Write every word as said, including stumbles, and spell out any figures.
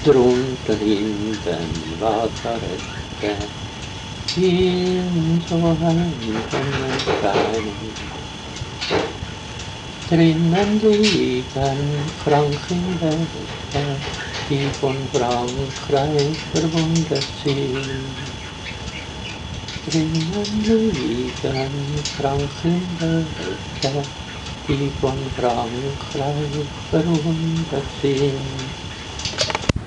drunten in dem Wasserette, in so einem Sonnenschein. Drinnen liegen Krankenbette, die von Frankreich verwundet sind. Drinnen liegen Krankenbette, die von Frankreich verwundet sind.